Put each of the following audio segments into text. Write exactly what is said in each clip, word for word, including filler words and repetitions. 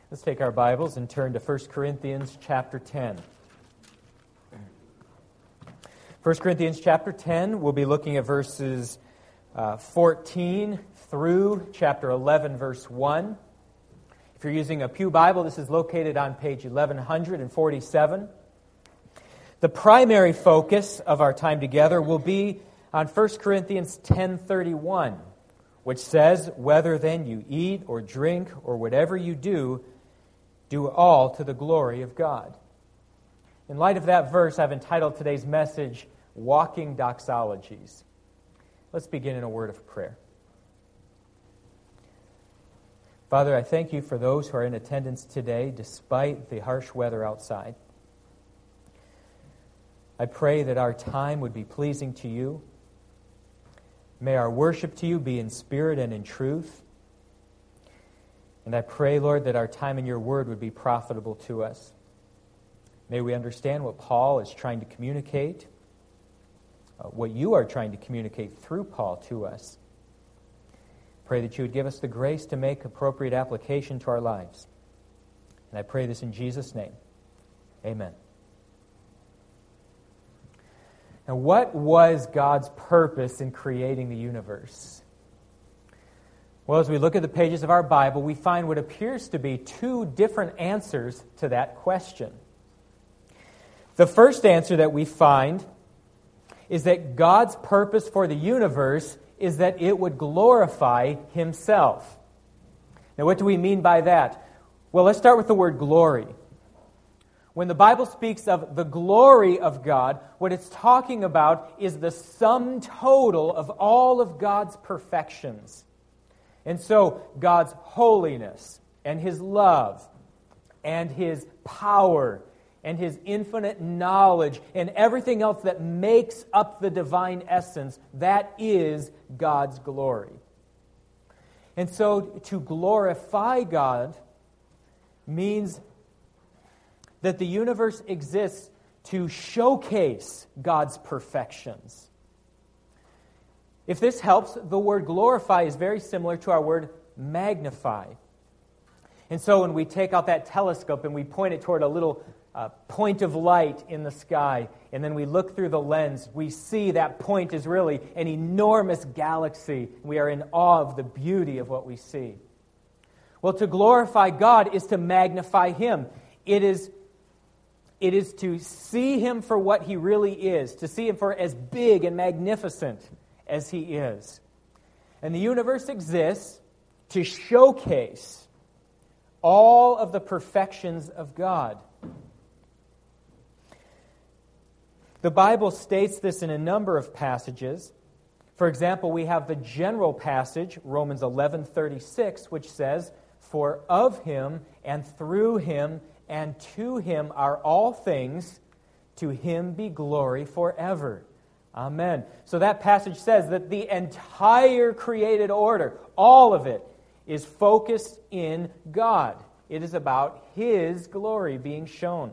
Let's take our Bibles and turn to First Corinthians chapter ten. First Corinthians chapter ten, we'll be looking at verses uh, fourteen through chapter eleven, verse one. If you're using a Pew Bible, this is located on page eleven forty-seven. The primary focus of our time together will be on First Corinthians ten thirty-one, which says, "Whether then you eat or drink or whatever you do, do all to the glory of God." In light of that verse, I've entitled today's message, Walking Doxologies. Let's begin in a word of prayer. Father, I thank you for those who are in attendance today, despite the harsh weather outside. I pray that our time would be pleasing to you. May our worship to you be in spirit and in truth. And I pray, Lord, that our time in your word would be profitable to us. May we understand what Paul is trying to communicate, uh, what you are trying to communicate through Paul to us. Pray that you would give us the grace to make appropriate application to our lives. And I pray this in Jesus' name. Amen. Now, what was God's purpose in creating the universe? Well, as we look at the pages of our Bible, we find what appears to be two different answers to that question. The first answer that we find is that God's purpose for the universe is that it would glorify Himself. Now, what do we mean by that? Well, let's start with the word glory. When the Bible speaks of the glory of God, what it's talking about is the sum total of all of God's perfections. And so, God's holiness, and His love, and His power, and His infinite knowledge, and everything else that makes up the divine essence, that is God's glory. And so, to glorify God means that the universe exists to showcase God's perfections. If this helps, the word glorify is very similar to our word magnify. And so when we take out that telescope and we point it toward a little uh, point of light in the sky, and then we look through the lens, we see that point is really an enormous galaxy. We are in awe of the beauty of what we see. Well, to glorify God is to magnify Him. It is It is to see Him for what He really is, to see Him for as big and magnificent as He is. And the universe exists to showcase all of the perfections of God. The Bible states this in a number of passages. For example, we have the general passage, Romans eleven thirty-six, which says, "For of Him and through Him and to Him are all things, to Him be glory forever." Amen. So that passage says that the entire created order, all of it, is focused in God. It is about His glory being shown.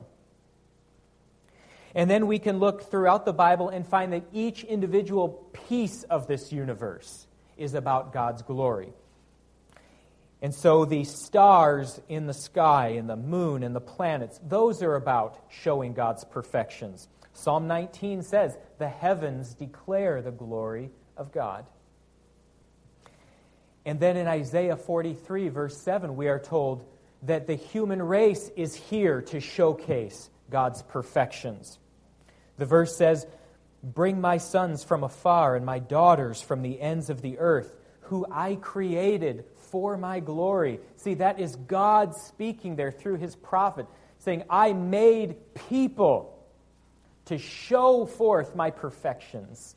And then we can look throughout the Bible and find that each individual piece of this universe is about God's glory. And so the stars in the sky and the moon and the planets, those are about showing God's perfections. Psalm nineteen says, "The heavens declare the glory of God." And then in Isaiah forty-three, verse seven, we are told that the human race is here to showcase God's perfections. The verse says, "Bring my sons from afar and my daughters from the ends of the earth, who I created for my glory." See, that is God speaking there through His prophet, saying, "I made people to show forth my perfections."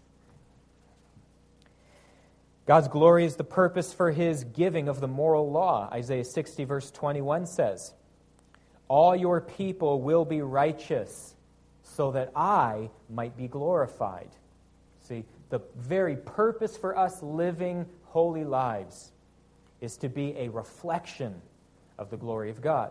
God's glory is the purpose for His giving of the moral law. Isaiah sixty, verse twenty-one says, "All your people will be righteous, so that I might be glorified." See, the very purpose for us living holy lives is to be a reflection of the glory of God.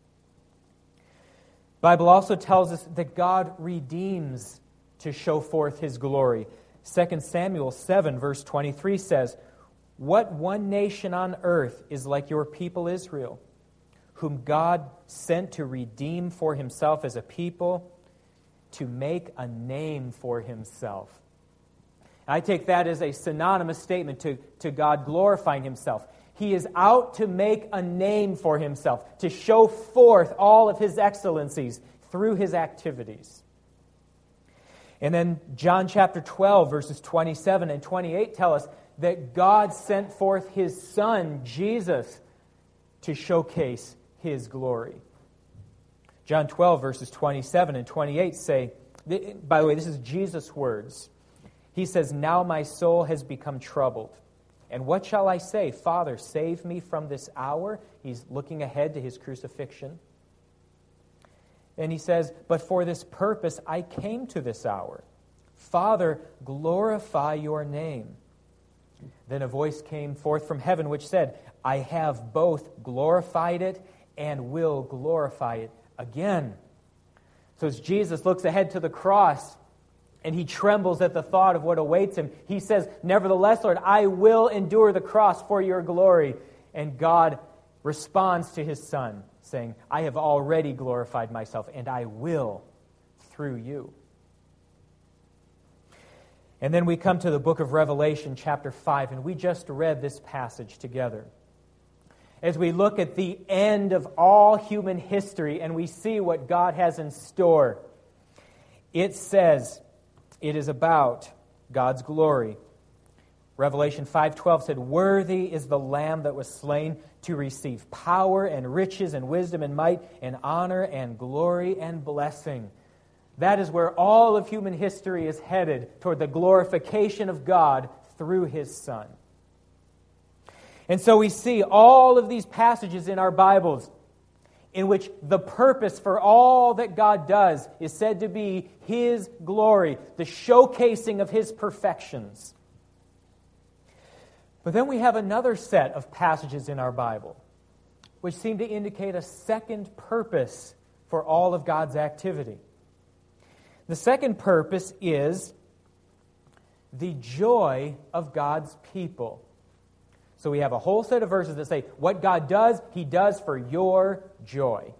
The Bible also tells us that God redeems to show forth His glory. Second Samuel seven, verse twenty-three says, "What one nation on earth is like your people Israel, whom God sent to redeem for himself as a people, to make a name for himself. I take that as a synonymous statement to, to God glorifying himself. He is out to make a name for himself, to show forth all of his excellencies through his activities. And then John chapter twelve, verses twenty-seven and twenty-eight tell us that God sent forth his Son, Jesus, to showcase his glory. John twelve, verses twenty-seven and twenty-eight say, by the way, this is Jesus' words. He says, "Now my soul has become troubled. And what shall I say? Father, save me from this hour." He's looking ahead to his crucifixion. And he says, "But for this purpose I came to this hour. Father, glorify your name." Then a voice came forth from heaven which said, "I have both glorified it and will glorify it again." So as Jesus looks ahead to the cross, and he trembles at the thought of what awaits him, he says, "Nevertheless, Lord, I will endure the cross for your glory." And God responds to his Son, saying, "I have already glorified myself, and I will through you." And then we come to the book of Revelation, chapter five, and we just read this passage together. As we look at the end of all human history and we see what God has in store, it says it is about God's glory. Revelation five twelve said, "Worthy is the Lamb that was slain to receive power and riches and wisdom and might and honor and glory and blessing." That is where all of human history is headed, toward the glorification of God through his Son. And so we see all of these passages in our Bibles in which the purpose for all that God does is said to be his glory, the showcasing of his perfections. But then we have another set of passages in our Bible which seem to indicate a second purpose for all of God's activity. The second purpose is the joy of God's people. So we have a whole set of verses that say what God does, he does for your joy.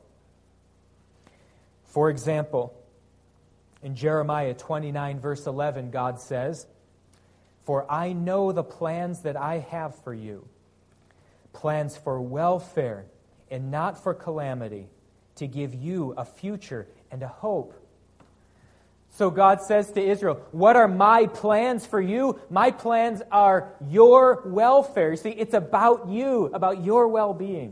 For example, in Jeremiah twenty-nine, verse eleven, God says, "For I know the plans that I have for you, plans for welfare and not for calamity, to give you a future and a hope." So God says to Israel, what are my plans for you? My plans are your welfare. See, it's about you, about your well-being.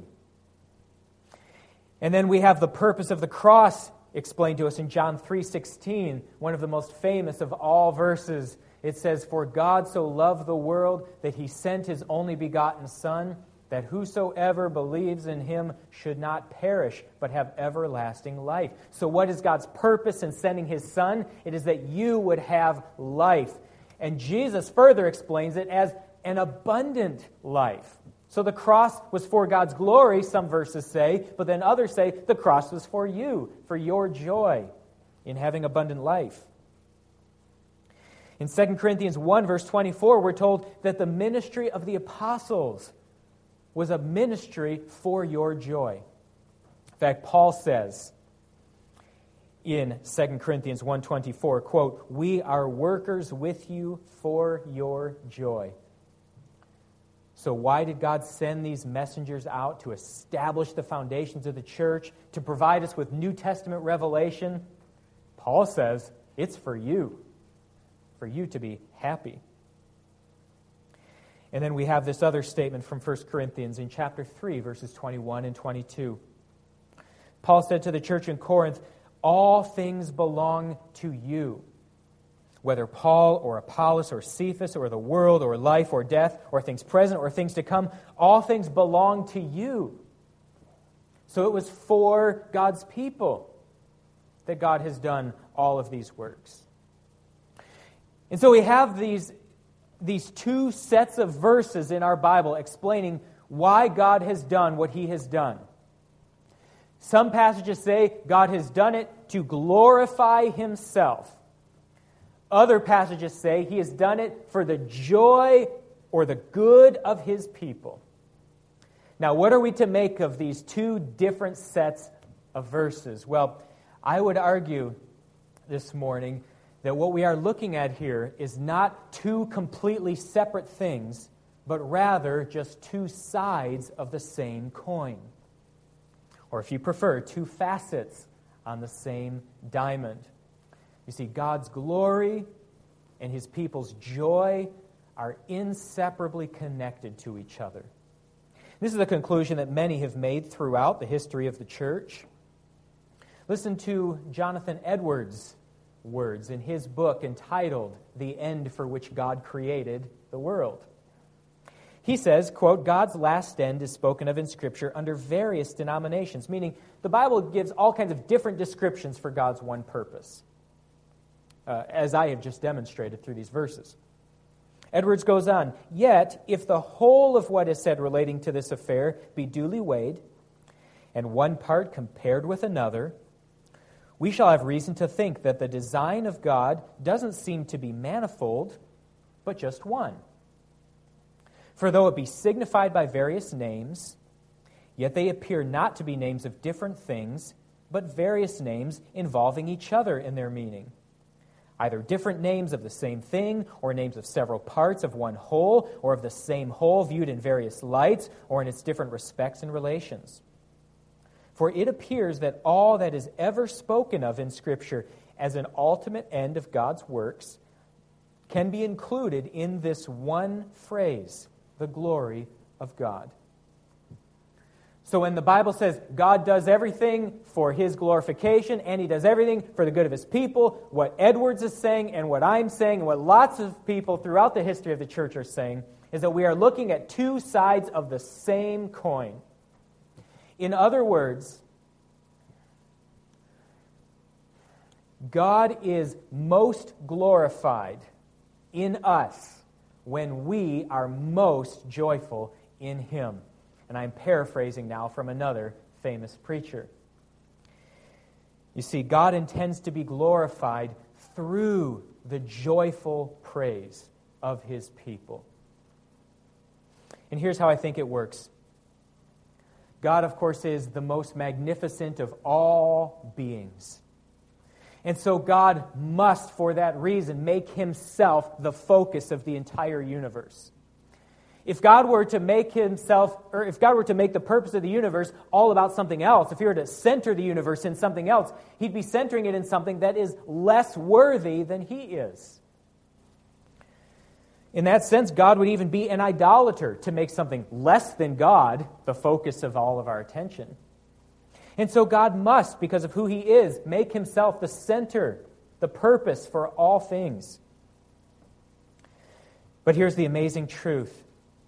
And then we have the purpose of the cross explained to us in John three sixteen, one of the most famous of all verses. It says, "For God so loved the world that he sent his only begotten Son, that whosoever believes in him should not perish, but have everlasting life." So what is God's purpose in sending his Son? It is that you would have life. And Jesus further explains it as an abundant life. So the cross was for God's glory, some verses say, but then others say the cross was for you, for your joy in having abundant life. In Second Corinthians one, verse twenty-four, we're told that the ministry of the apostles was a ministry for your joy. In fact, Paul says in Second Corinthians one twenty-four, quote, "We are workers with you for your joy." So why did God send these messengers out? To establish the foundations of the church, to provide us with New Testament revelation? Paul says it's for you, for you to be happy. And then we have this other statement from First Corinthians in chapter three, verses twenty-one and twenty-two. Paul said to the church in Corinth, "All things belong to you, whether Paul or Apollos or Cephas or the world or life or death or things present or things to come, all things belong to you." So it was for God's people that God has done all of these works. And so we have these These two sets of verses in our Bible explaining why God has done what he has done. Some passages say God has done it to glorify himself. Other passages say he has done it for the joy or the good of his people. Now, what are we to make of these two different sets of verses? Well, I would argue this morning that what we are looking at here is not two completely separate things, but rather just two sides of the same coin. Or if you prefer, two facets on the same diamond. You see, God's glory and His people's joy are inseparably connected to each other. This is a conclusion that many have made throughout the history of the church. Listen to Jonathan Edwards' words in his book entitled The End for Which God Created the World. He says, quote, God's last end is spoken of in Scripture under various denominations, meaning the Bible gives all kinds of different descriptions for God's one purpose, uh, as I have just demonstrated through these verses. Edwards goes on, yet, if the whole of what is said relating to this affair be duly weighed, and one part compared with another, we shall have reason to think that the design of God doesn't seem to be manifold, but just one. For though it be signified by various names, yet they appear not to be names of different things, but various names involving each other in their meaning. Either different names of the same thing, or names of several parts of one whole, or of the same whole viewed in various lights, or in its different respects and relations. For it appears that all that is ever spoken of in Scripture as an ultimate end of God's works can be included in this one phrase, the glory of God. So when the Bible says God does everything for His glorification and He does everything for the good of His people, what Edwards is saying and what I'm saying and what lots of people throughout the history of the church are saying is that we are looking at two sides of the same coin. In other words, God is most glorified in us when we are most joyful in Him. And I'm paraphrasing now from another famous preacher. You see, God intends to be glorified through the joyful praise of His people. And here's how I think it works. God, of course, is the most magnificent of all beings. And so God must, for that reason, make Himself the focus of the entire universe. If God were to make Himself, or if God were to make the purpose of the universe all about something else, if He were to center the universe in something else, He'd be centering it in something that is less worthy than He is. In that sense, God would even be an idolater to make something less than God the focus of all of our attention. And so God must, because of who He is, make Himself the center, the purpose for all things. But here's the amazing truth.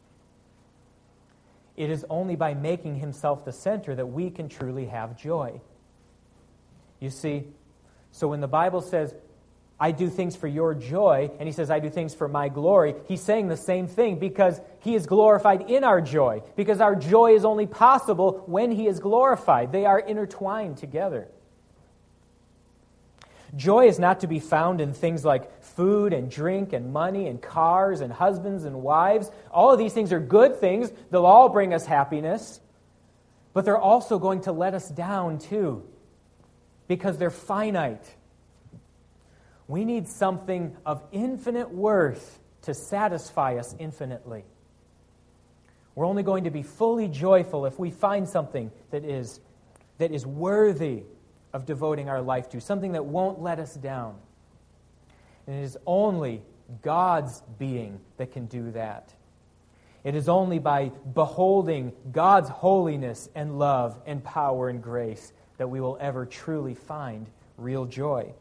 It is only by making Himself the center that we can truly have joy. You see, so when the Bible says, I do things for your joy, and He says, I do things for my glory, He's saying the same thing because He is glorified in our joy, because our joy is only possible when He is glorified. They are intertwined together. Joy is not to be found in things like food and drink and money and cars and husbands and wives. All of these things are good things. They'll all bring us happiness. But they're also going to let us down too, because they're finite. We need something of infinite worth to satisfy us infinitely. We're only going to be fully joyful if we find something that is, that is worthy of devoting our life to, something that won't let us down. And it is only God's being that can do that. It is only by beholding God's holiness and love and power and grace that we will ever truly find real joy.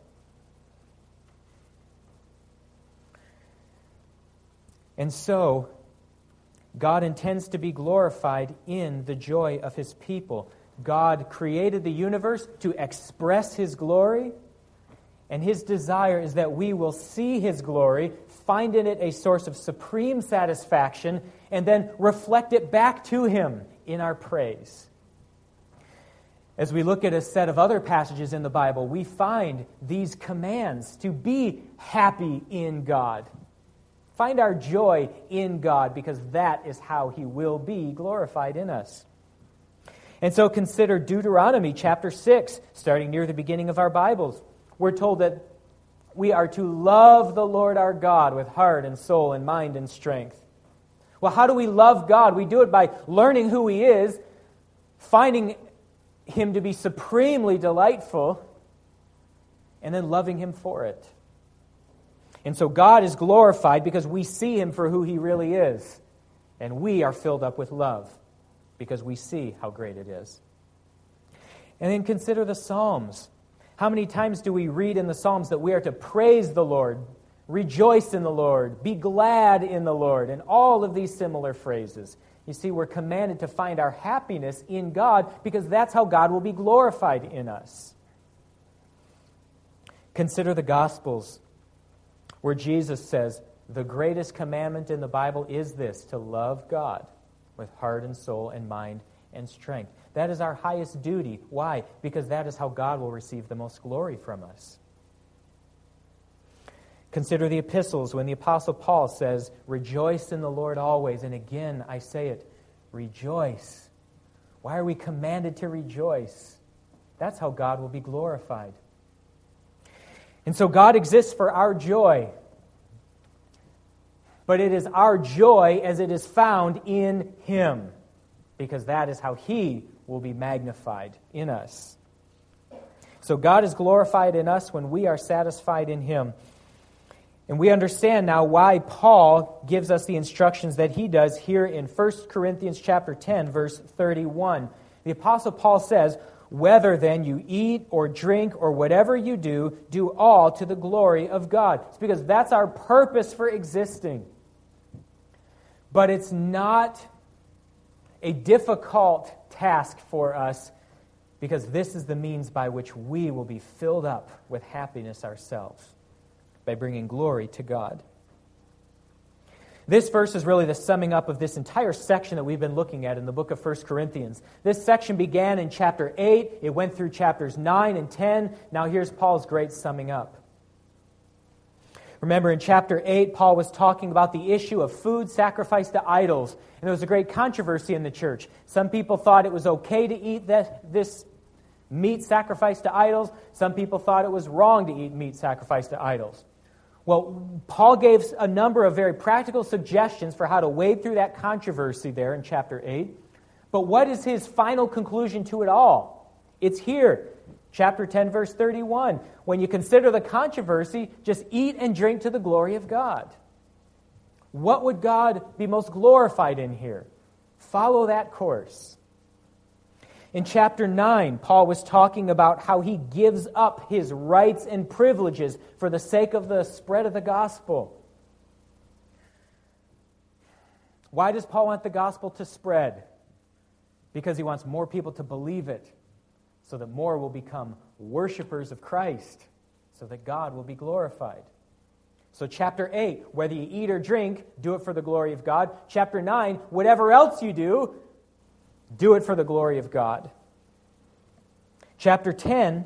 And so, God intends to be glorified in the joy of His people. God created the universe to express His glory, and His desire is that we will see His glory, find in it a source of supreme satisfaction, and then reflect it back to Him in our praise. As we look at a set of other passages in the Bible, we find these commands to be happy in God. Find our joy in God, because that is how He will be glorified in us. And so consider Deuteronomy chapter six, starting near the beginning of our Bibles. We're told that we are to love the Lord our God with heart and soul and mind and strength. Well, how do we love God? We do it by learning who He is, finding Him to be supremely delightful, and then loving Him for it. And so God is glorified because we see Him for who He really is. And we are filled up with love because we see how great it is. And then consider the Psalms. How many times do we read in the Psalms that we are to praise the Lord, rejoice in the Lord, be glad in the Lord, and all of these similar phrases? You see, we're commanded to find our happiness in God because that's how God will be glorified in us. Consider the Gospels, where Jesus says, the greatest commandment in the Bible is this, to love God with heart and soul and mind and strength. That is our highest duty. Why? Because that is how God will receive the most glory from us. Consider the epistles when the Apostle Paul says, rejoice in the Lord always. And again, I say it, rejoice. Why are we commanded to rejoice? That's how God will be glorified. And so God exists for our joy. But it is our joy as it is found in Him, because that is how He will be magnified in us. So God is glorified in us when we are satisfied in Him. And we understand now why Paul gives us the instructions that he does here in First Corinthians chapter ten, verse thirty-one. The Apostle Paul says, whether then you eat or drink or whatever you do, do all to the glory of God. It's because that's our purpose for existing. But it's not a difficult task for us, because this is the means by which we will be filled up with happiness ourselves, by bringing glory to God. This verse is really the summing up of this entire section that we've been looking at in the book of First Corinthians. This section began in chapter eight. It went through chapters nine and ten. Now here's Paul's great summing up. Remember, in chapter eight, Paul was talking about the issue of food sacrificed to idols. And there was a great controversy in the church. Some people thought it was okay to eat that, this meat sacrificed to idols. Some people thought it was wrong to eat meat sacrificed to idols. Well, Paul gave a number of very practical suggestions for how to wade through that controversy there in chapter eight. But what is his final conclusion to it all? It's here, chapter ten, verse thirty-one. When you consider the controversy, just eat and drink to the glory of God. What would God be most glorified in here? Follow that course. In chapter nine, Paul was talking about how he gives up his rights and privileges for the sake of the spread of the gospel. Why does Paul want the gospel to spread? Because he wants more people to believe it, so that more will become worshipers of Christ, so that God will be glorified. So chapter eight, whether you eat or drink, do it for the glory of God. Chapter nine, whatever else you do, do it for the glory of God. Chapter ten,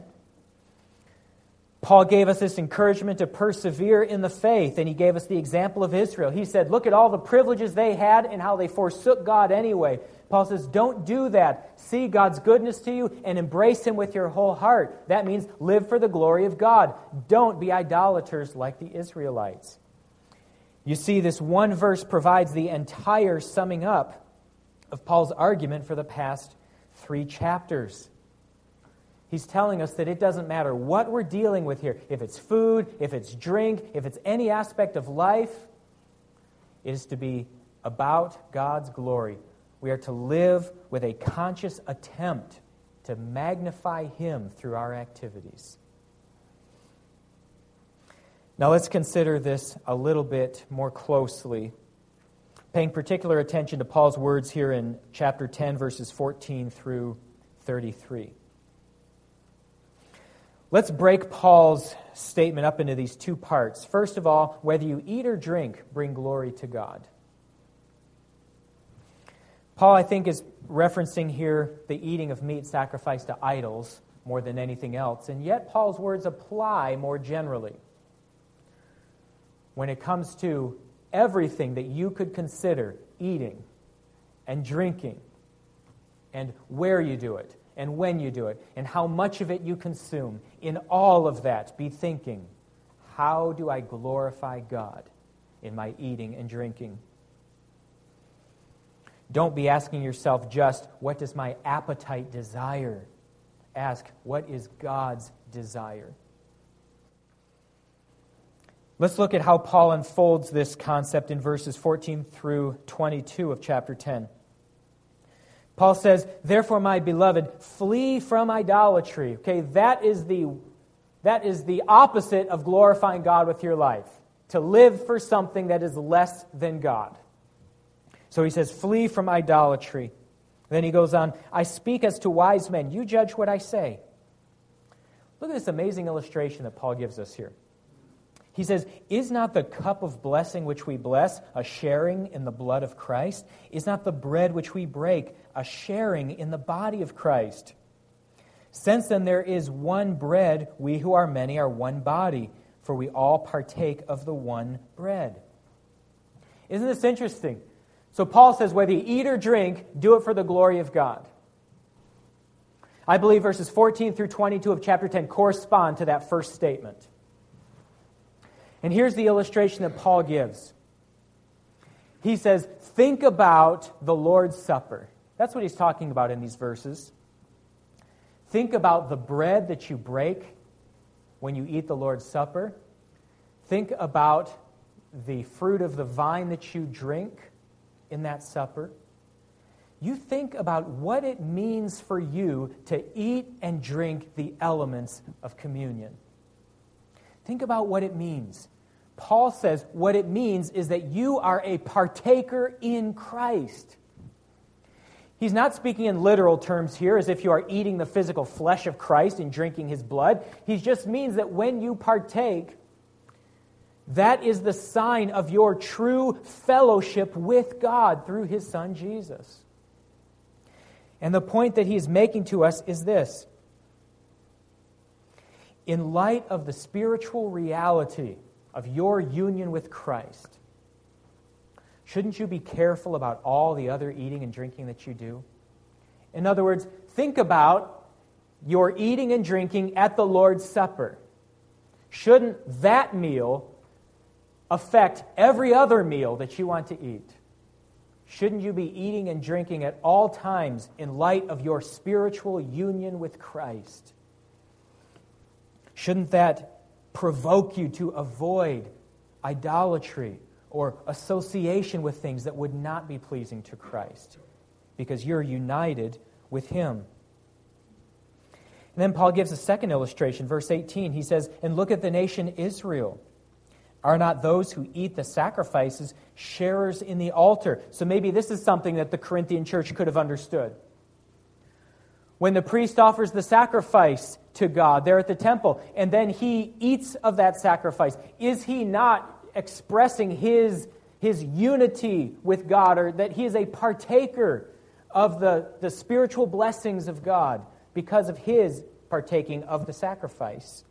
Paul gave us this encouragement to persevere in the faith, and he gave us the example of Israel. He said, look at all the privileges they had and how they forsook God anyway. Paul says, don't do that. See God's goodness to you and embrace Him with your whole heart. That means live for the glory of God. Don't be idolaters like the Israelites. You see, this one verse provides the entire summing up of Paul's argument for the past three chapters. He's telling us that it doesn't matter what we're dealing with here. If it's food, if it's drink, if it's any aspect of life, it is to be about God's glory. We are to live with a conscious attempt to magnify Him through our activities. Now let's consider this a little bit more closely, paying particular attention to Paul's words here in chapter ten, verses fourteen through thirty-three. Let's break Paul's statement up into these two parts. First of all, whether you eat or drink, bring glory to God. Paul, I think, is referencing here the eating of meat sacrificed to idols more than anything else, and yet Paul's words apply more generally. When it comes to everything that you could consider eating and drinking, and where you do it, and when you do it, and how much of it you consume, in all of that, be thinking, how do I glorify God in my eating and drinking? Don't be asking yourself just, what does my appetite desire? Ask, what is God's desire? Let's look at how Paul unfolds this concept in verses fourteen through twenty-two of chapter ten. Paul says, therefore, my beloved, flee from idolatry. Okay, that is the, that is the opposite of glorifying God with your life. To live for something that is less than God. So he says, flee from idolatry. Then he goes on, I speak as to wise men. You judge what I say. Look at this amazing illustration that Paul gives us here. He says, is not the cup of blessing which we bless a sharing in the blood of Christ? Is not the bread which we break a sharing in the body of Christ? Since then there is one bread, we who are many are one body, for we all partake of the one bread. Isn't this interesting? So Paul says, whether you eat or drink, do it for the glory of God. I believe verses fourteen through twenty-two of chapter ten correspond to that first statement. And here's the illustration that Paul gives. He says, think about the Lord's Supper. That's what he's talking about in these verses. Think about the bread that you break when you eat the Lord's Supper. Think about the fruit of the vine that you drink in that supper. You think about what it means for you to eat and drink the elements of communion. Think about what it means. Paul says what it means is that you are a partaker in Christ. He's not speaking in literal terms here as if you are eating the physical flesh of Christ and drinking His blood. He just means that when you partake, that is the sign of your true fellowship with God through His Son Jesus. And the point that He's making to us is this. In light of the spiritual reality of your union with Christ, shouldn't you be careful about all the other eating and drinking that you do? In other words, think about your eating and drinking at the Lord's Supper. Shouldn't that meal affect every other meal that you want to eat? Shouldn't you be eating and drinking at all times in light of your spiritual union with Christ? Shouldn't that provoke you to avoid idolatry or association with things that would not be pleasing to Christ? Because you're united with Him. And then Paul gives a second illustration, verse eighteen. He says, and look at the nation Israel. Are not those who eat the sacrifices sharers in the altar? So maybe this is something that the Corinthian church could have understood. When the priest offers the sacrifice to God there at the temple, and then he eats of that sacrifice, is he not expressing his, his unity with God, or that he is a partaker of the, the spiritual blessings of God because of his partaking of the sacrifice?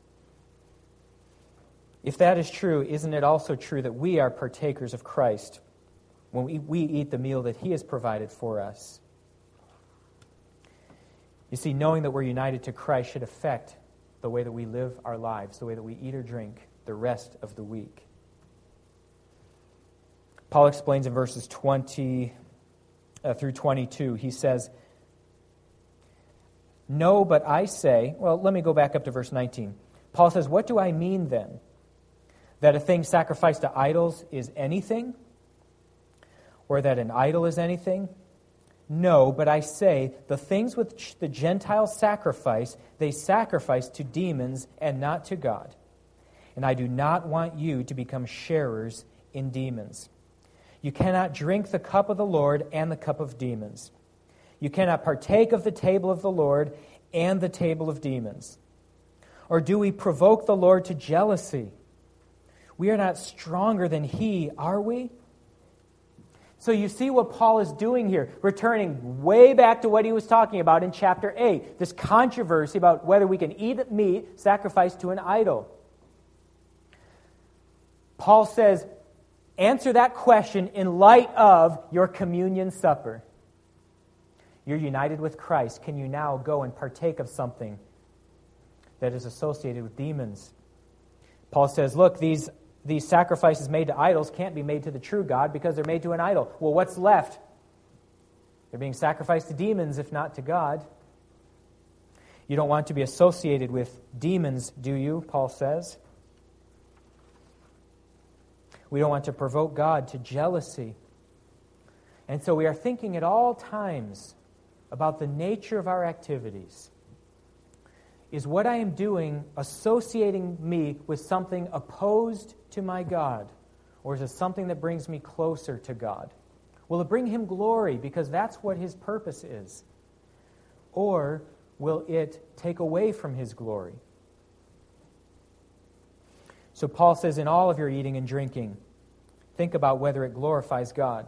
If that is true, isn't it also true that we are partakers of Christ when we, we eat the meal that He has provided for us? You see, knowing that we're united to Christ should affect the way that we live our lives, the way that we eat or drink the rest of the week. Paul explains in verses twenty uh, through twenty-two, he says, no, but I say, well, let me go back up to verse nineteen. Paul says, what do I mean then? That a thing sacrificed to idols is anything? Or that an idol is anything? No, but I say, the things which the Gentiles sacrifice, they sacrifice to demons and not to God. And I do not want you to become sharers in demons. You cannot drink the cup of the Lord and the cup of demons. You cannot partake of the table of the Lord and the table of demons. Or do we provoke the Lord to jealousy? We are not stronger than He, are we? So you see what Paul is doing here, returning way back to what he was talking about in chapter eight, this controversy about whether we can eat meat sacrificed to an idol. Paul says, answer that question in light of your communion supper. You're united with Christ. Can you now go and partake of something that is associated with demons? Paul says, look, these, these sacrifices made to idols can't be made to the true God because they're made to an idol. Well, what's left? They're being sacrificed to demons, if not to God. You don't want to be associated with demons, do you? Paul says. We don't want to provoke God to jealousy. And so we are thinking at all times about the nature of our activities. Is what I am doing associating me with something opposed to my God? Or is it something that brings me closer to God? Will it bring Him glory because that's what His purpose is? Or will it take away from His glory? So Paul says, in all of your eating and drinking, think about whether it glorifies God.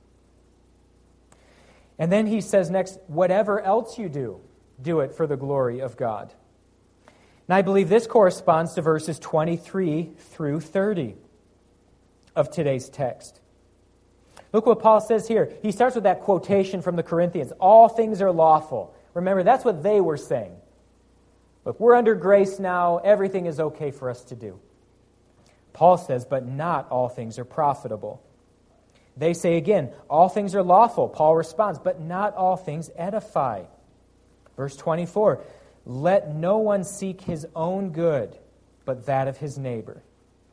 And then he says next, whatever else you do, do it for the glory of God. And I believe this corresponds to verses twenty-three through thirty of today's text. Look what Paul says here. He starts with that quotation from the Corinthians. All things are lawful. Remember, that's what they were saying. Look, we're under grace now. Everything is okay for us to do. Paul says, but not all things are profitable. They say again, all things are lawful. Paul responds, but not all things edify. Verse twenty-four, let no one seek his own good, but that of his neighbor.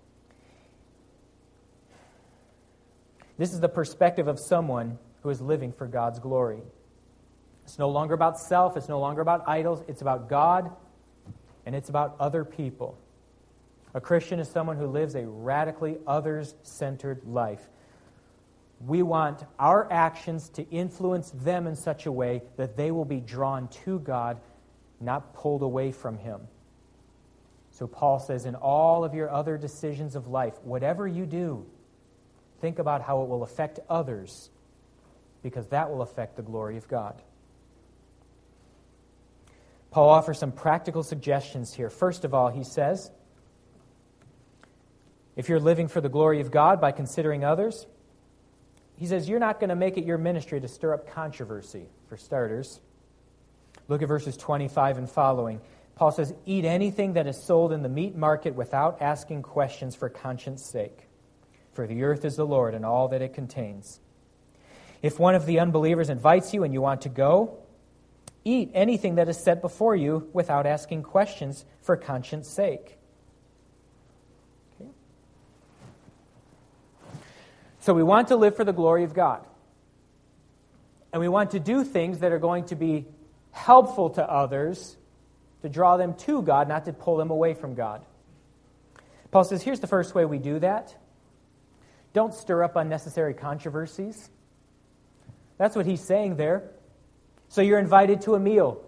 This is the perspective of someone who is living for God's glory. It's no longer about self. It's no longer about idols. It's about God, and it's about other people. A Christian is someone who lives a radically others-centered life. We want our actions to influence them in such a way that they will be drawn to God, not pulled away from Him. So Paul says, in all of your other decisions of life, whatever you do, think about how it will affect others, because that will affect the glory of God. Paul offers some practical suggestions here. First of all, he says, if you're living for the glory of God by considering others, he says you're not going to make it your ministry to stir up controversy, for starters. Look at verses twenty-five and following. Paul says, eat anything that is sold in the meat market without asking questions for conscience sake. For the earth is the Lord and all that it contains. If one of the unbelievers invites you and you want to go, eat anything that is set before you without asking questions for conscience sake. Okay. So we want to live for the glory of God. And we want to do things that are going to be helpful to others, to draw them to God, not to pull them away from God. Paul says, here's the first way we do that. Don't stir up unnecessary controversies. That's what he's saying there. So you're invited to a meal.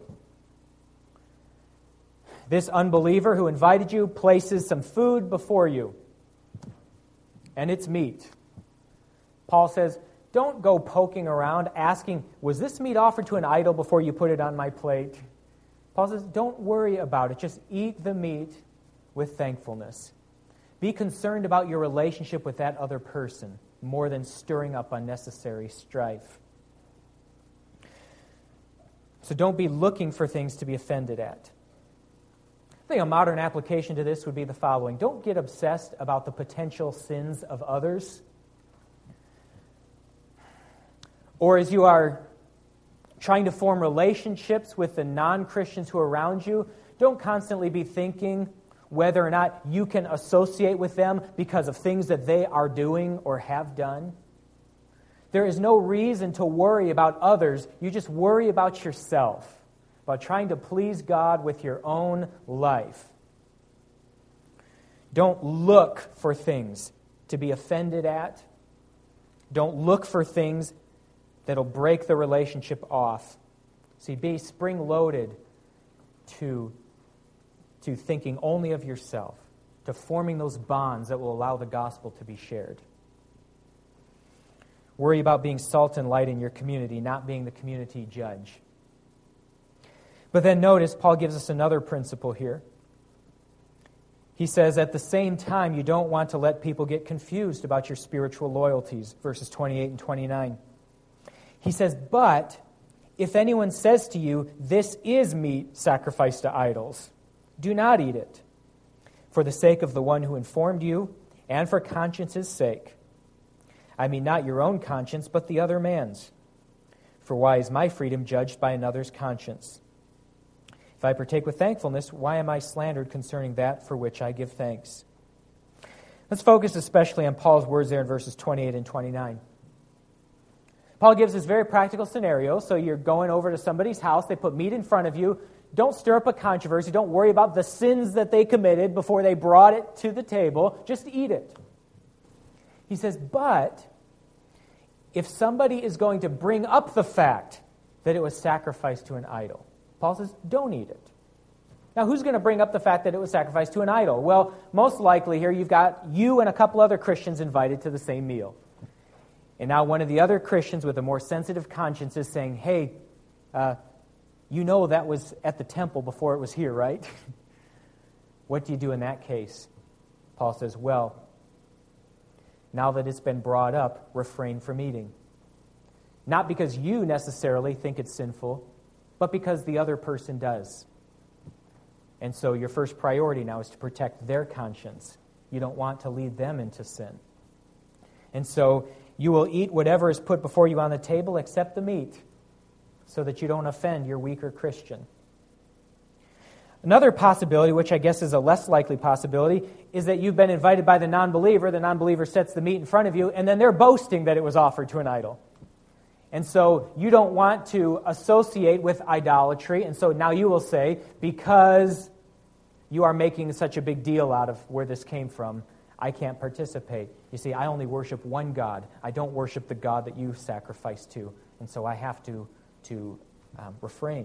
This unbeliever who invited you places some food before you, and it's meat. Paul says, don't go poking around asking, was this meat offered to an idol before you put it on my plate? Paul says, don't worry about it. Just eat the meat with thankfulness. Be concerned about your relationship with that other person more than stirring up unnecessary strife. So don't be looking for things to be offended at. I think a modern application to this would be the following. Don't get obsessed about the potential sins of others. Or as you are trying to form relationships with the non-Christians who are around you, don't constantly be thinking whether or not you can associate with them because of things that they are doing or have done. There is no reason to worry about others. You just worry about yourself, about trying to please God with your own life. Don't look for things to be offended at. Don't look for things that'll break the relationship off. See, be spring-loaded to, to thinking only of yourself, to forming those bonds that will allow the gospel to be shared. Worry about being salt and light in your community, not being the community judge. But then notice, Paul gives us another principle here. He says, at the same time, you don't want to let people get confused about your spiritual loyalties, verses twenty-eight and twenty-nine. He says, but if anyone says to you, this is meat sacrificed to idols, do not eat it, for the sake of the one who informed you, and for conscience's sake. I mean not your own conscience, but the other man's. For why is my freedom judged by another's conscience? If I partake with thankfulness, why am I slandered concerning that for which I give thanks? Let's focus especially on Paul's words there in verses twenty-eight and twenty-nine. Paul gives this very practical scenario. So you're going over to somebody's house, they put meat in front of you. Don't stir up a controversy. Don't worry about the sins that they committed before they brought it to the table. Just eat it. He says, but if somebody is going to bring up the fact that it was sacrificed to an idol, Paul says, don't eat it. Now, who's going to bring up the fact that it was sacrificed to an idol? Well, most likely here you've got you and a couple other Christians invited to the same meal. And now one of the other Christians with a more sensitive conscience is saying, hey, uh, you know that was at the temple before it was here, right? What do you do in that case? Paul says, well, now that it's been brought up, refrain from eating. Not because you necessarily think it's sinful, but because the other person does. And so your first priority now is to protect their conscience. You don't want to lead them into sin. And so you will eat whatever is put before you on the table except the meat, so that you don't offend your weaker Christian. Another possibility, which I guess is a less likely possibility, is that you've been invited by the non-believer. The non-believer sets the meat in front of you, and then they're boasting that it was offered to an idol. And so you don't want to associate with idolatry, and so now you will say, because you are making such a big deal out of where this came from, I can't participate. You see, I only worship one God. I don't worship the God that you sacrifice to, and so I have to, to um, refrain.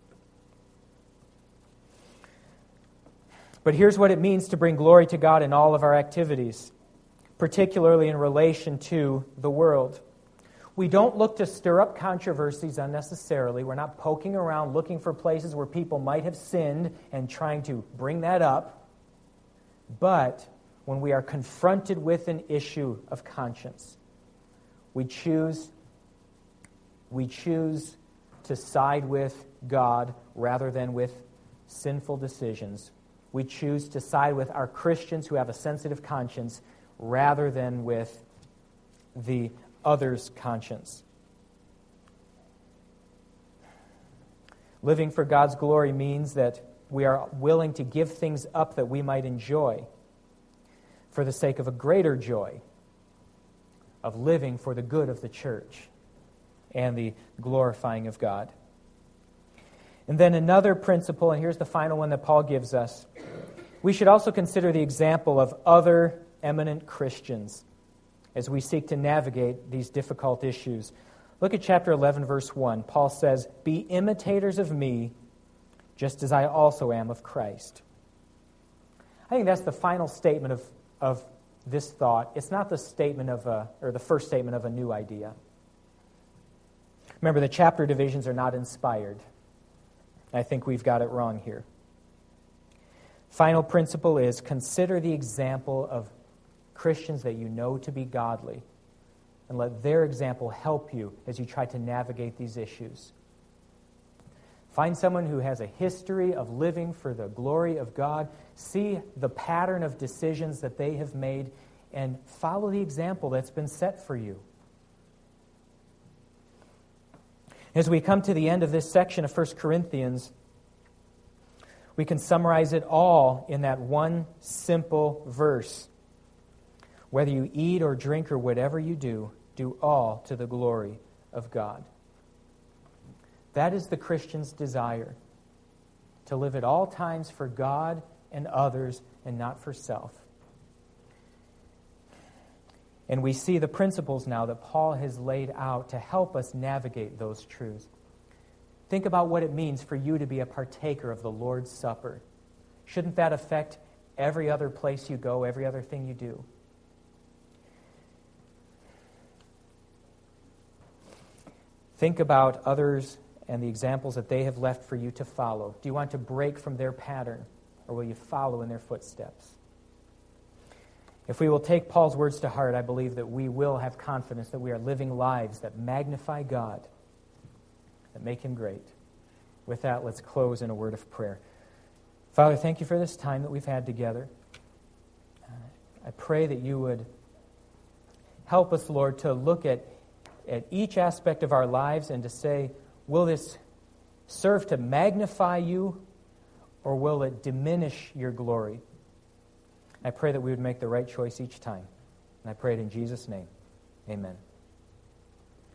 But here's what it means to bring glory to God in all of our activities, particularly in relation to the world. We don't look to stir up controversies unnecessarily. We're not poking around looking for places where people might have sinned and trying to bring that up. But when we are confronted with an issue of conscience, we choose, we choose to side with God rather than with sinful decisions. We choose to side with our Christians who have a sensitive conscience rather than with the other's conscience. Living for God's glory means that we are willing to give things up that we might enjoy for the sake of a greater joy of living for the good of the church and the glorifying of God. And then another principle, and here's the final one that Paul gives us. We should also consider the example of other eminent Christians as we seek to navigate these difficult issues. Look at chapter eleven, verse one. Paul says, "Be imitators of me, just as I also am of Christ." I think that's the final statement of, of this thought. It's not the statement of a, or the first statement of a new idea. Remember, the chapter divisions are not inspired. I think we've got it wrong here. Final principle is consider the example of Christians that you know to be godly, and let their example help you as you try to navigate these issues. Find someone who has a history of living for the glory of God. See the pattern of decisions that they have made, and follow the example that's been set for you. As we come to the end of this section of First Corinthians, we can summarize it all in that one simple verse. Whether you eat or drink or whatever you do, do all to the glory of God. That is the Christian's desire, to live at all times for God and others and not for self. And we see the principles now that Paul has laid out to help us navigate those truths. Think about what it means for you to be a partaker of the Lord's Supper. Shouldn't that affect every other place you go, every other thing you do? Think about others and the examples that they have left for you to follow. Do you want to break from their pattern, or will you follow in their footsteps? If we will take Paul's words to heart, I believe that we will have confidence that we are living lives that magnify God, that make Him great. With that, let's close in a word of prayer. Father, thank you for this time that we've had together. I pray that you would help us, Lord, to look at, at each aspect of our lives and to say, will this serve to magnify you, or will it diminish your glory? I pray that we would make the right choice each time. And I pray it in Jesus' name. Amen.